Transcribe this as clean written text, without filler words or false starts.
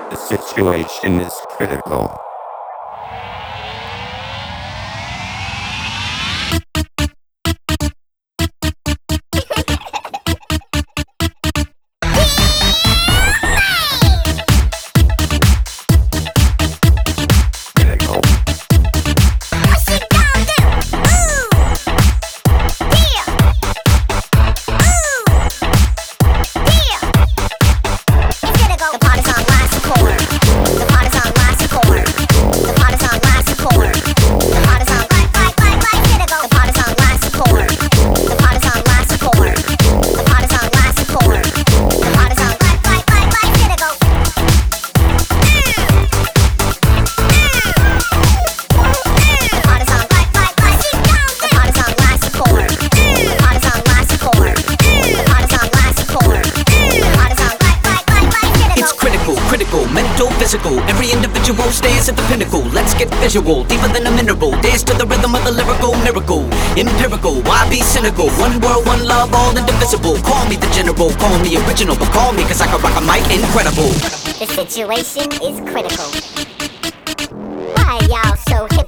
The situation is critical. Critical. Mental, physical, every individual stays at the pinnacle. Let's get visual, deeper than a mineral. Dance to the rhythm of the lyrical miracle. Empirical, why be cynical? One world, one love, all indivisible. Call me the general, call me original, but call me cause I can rock a mic incredible. The situation is critical. Why y'all so